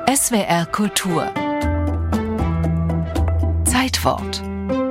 SWR Kultur Zeitwort.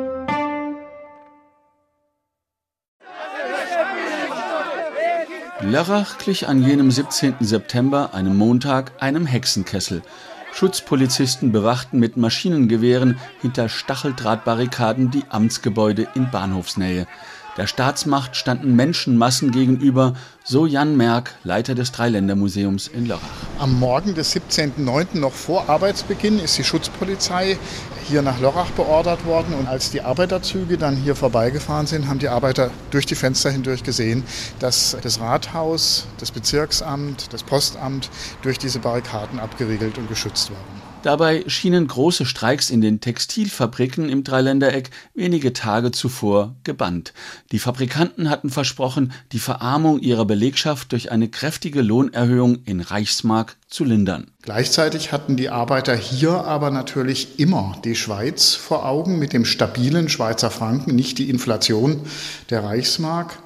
Lörrach glich an jenem 17. September, einem Montag, einem Hexenkessel. Schutzpolizisten bewachten mit Maschinengewehren hinter Stacheldrahtbarrikaden die Amtsgebäude in Bahnhofsnähe. Der Staatsmacht standen Menschenmassen gegenüber, so Jan Merck, Leiter des Dreiländermuseums in Lörrach. Am Morgen des 17.09. noch vor Arbeitsbeginn ist die Schutzpolizei hier nach Lörrach beordert worden. Und als die Arbeiterzüge dann hier vorbeigefahren sind, haben die Arbeiter durch die Fenster hindurch gesehen, dass das Rathaus, das Bezirksamt, das Postamt durch diese Barrikaden abgeriegelt und geschützt waren. Dabei schienen große Streiks in den Textilfabriken im Dreiländereck wenige Tage zuvor gebannt. Die Fabrikanten hatten versprochen, die Verarmung ihrer Belegschaft durch eine kräftige Lohnerhöhung in Reichsmark zu lindern. Gleichzeitig hatten die Arbeiter hier aber natürlich immer die Schweiz vor Augen mit dem stabilen Schweizer Franken, nicht die Inflation der Reichsmark.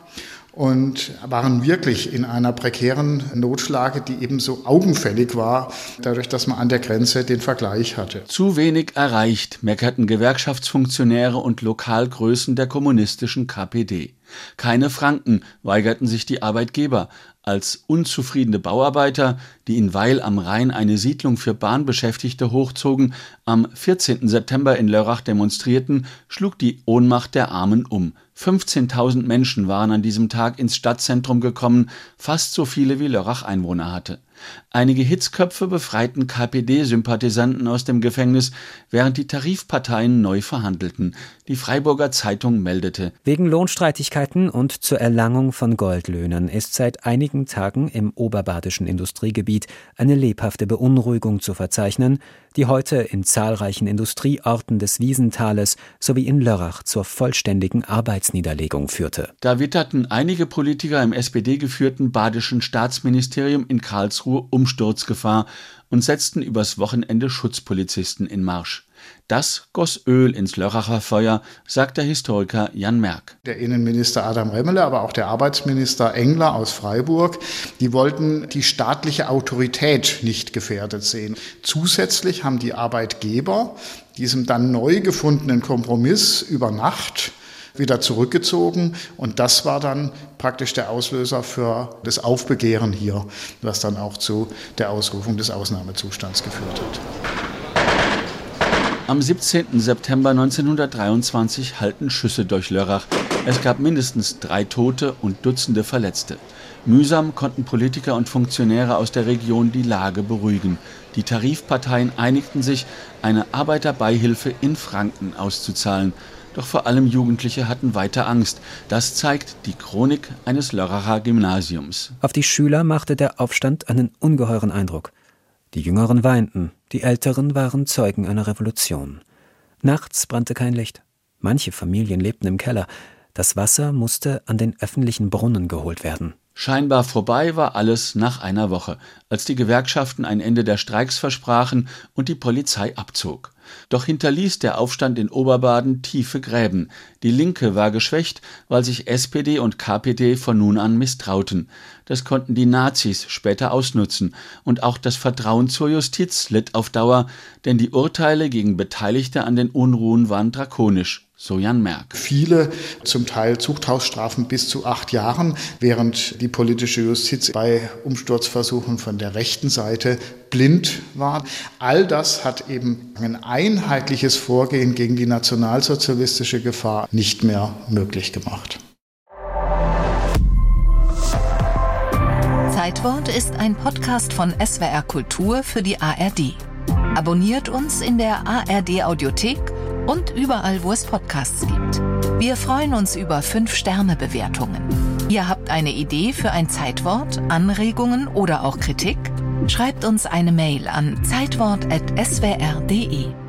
Und waren wirklich in einer prekären Notlage, die ebenso augenfällig war, dadurch, dass man an der Grenze den Vergleich hatte. Zu wenig erreicht, meckerten Gewerkschaftsfunktionäre und Lokalgrößen der kommunistischen KPD. Keine Franken, weigerten sich die Arbeitgeber. Als unzufriedene Bauarbeiter, die in Weil am Rhein eine Siedlung für Bahnbeschäftigte hochzogen, am 14. September in Lörrach demonstrierten, schlug die Ohnmacht der Armen um. 15.000 Menschen waren an diesem Tag ins Stadtzentrum gekommen, fast so viele wie Lörrach Einwohner hatte. Einige Hitzköpfe befreiten KPD-Sympathisanten aus dem Gefängnis, während die Tarifparteien neu verhandelten. Die Freiburger Zeitung meldete: Wegen Lohnstreitigkeiten und zur Erlangung von Goldlöhnen ist seit einigen Tagen im oberbadischen Industriegebiet eine lebhafte Beunruhigung zu verzeichnen, die heute in zahlreichen Industrieorten des Wiesentales sowie in Lörrach zur vollständigen Arbeitsniederlegung führte. Da witterten einige Politiker im SPD-geführten badischen Staatsministerium in Karlsruhe Umsturzgefahr und setzten übers Wochenende Schutzpolizisten in Marsch. Das goss Öl ins Lörracher Feuer, sagt der Historiker Jan Merck. Der Innenminister Adam Remmele, aber auch der Arbeitsminister Engler aus Freiburg, die wollten die staatliche Autorität nicht gefährdet sehen. Zusätzlich haben die Arbeitgeber diesem dann neu gefundenen Kompromiss über Nacht wieder zurückgezogen, und das war dann praktisch der Auslöser für das Aufbegehren hier, was dann auch zu der Ausrufung des Ausnahmezustands geführt hat. Am 17. September 1923 hallten Schüsse durch Lörrach. Es gab mindestens 3 Tote und Dutzende Verletzte. Mühsam konnten Politiker und Funktionäre aus der Region die Lage beruhigen. Die Tarifparteien einigten sich, eine Arbeiterbeihilfe in Franken auszuzahlen. Doch vor allem Jugendliche hatten weiter Angst. Das zeigt die Chronik eines Lörracher Gymnasiums. Auf die Schüler machte der Aufstand einen ungeheuren Eindruck. Die Jüngeren weinten, die Älteren waren Zeugen einer Revolution. Nachts brannte kein Licht. Manche Familien lebten im Keller. Das Wasser musste an den öffentlichen Brunnen geholt werden. Scheinbar vorbei war alles nach einer Woche, als die Gewerkschaften ein Ende der Streiks versprachen und die Polizei abzog. Doch hinterließ der Aufstand in Oberbaden tiefe Gräben. Die Linke war geschwächt, weil sich SPD und KPD von nun an misstrauten. Das konnten die Nazis später ausnutzen. Und auch das Vertrauen zur Justiz litt auf Dauer, denn die Urteile gegen Beteiligte an den Unruhen waren drakonisch. So Jan Merck. Viele, zum Teil Zuchthausstrafen bis zu 8 Jahren, während die politische Justiz bei Umsturzversuchen von der rechten Seite blind war. All das hat eben ein einheitliches Vorgehen gegen die nationalsozialistische Gefahr nicht mehr möglich gemacht. Zeitwort ist ein Podcast von SWR Kultur für die ARD. Abonniert uns in der ARD Audiothek und überall, wo es Podcasts gibt. Wir freuen uns über 5-Sterne-Bewertungen. Ihr habt eine Idee für ein Zeitwort, Anregungen oder auch Kritik? Schreibt uns eine Mail an zeitwort@swr.de.